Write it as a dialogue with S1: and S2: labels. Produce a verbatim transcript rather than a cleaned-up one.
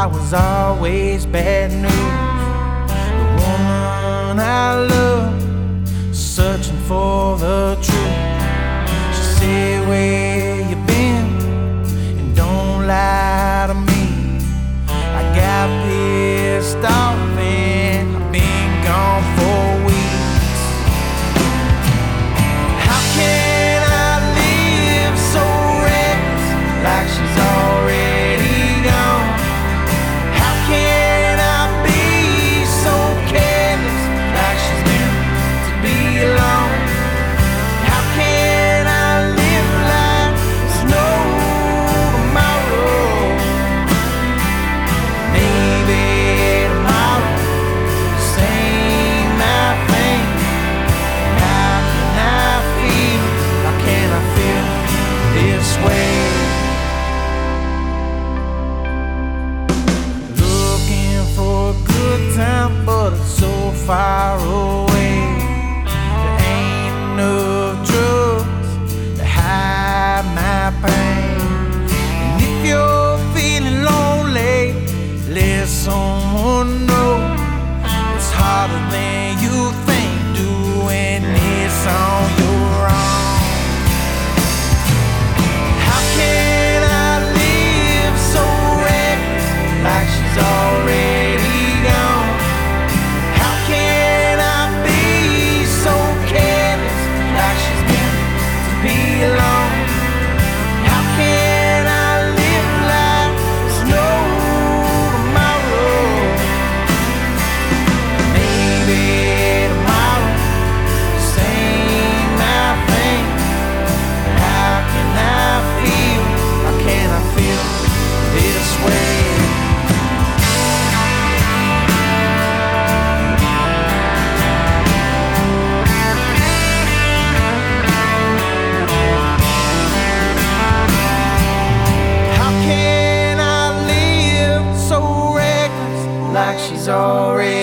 S1: I was always bad news. The woman I love, searching for the truth. She said, where you been? And don't lie to me. I got pissed off and I've been gone for weeks. How can I live so reckless, like she's already gone? How can I be so careless, like she's meant to be alone? How can I live like there's no tomorrow? Maybe tomorrow, same my thing. How can I feel? How can I feel this way? Looking for a good time, but it's so far away. There ain't enough drugs to hide my pain. And if you're feeling lonely, let someone know it's harder than you think doing this on your own. How can I live so reckless, like she's already gone? How can I be so careless, like she's meant to be alone? How can I live like there's no tomorrow? Maybe tomorrow, same my thing. How can I feel? How can I feel this way? How can I live so reckless, like she's already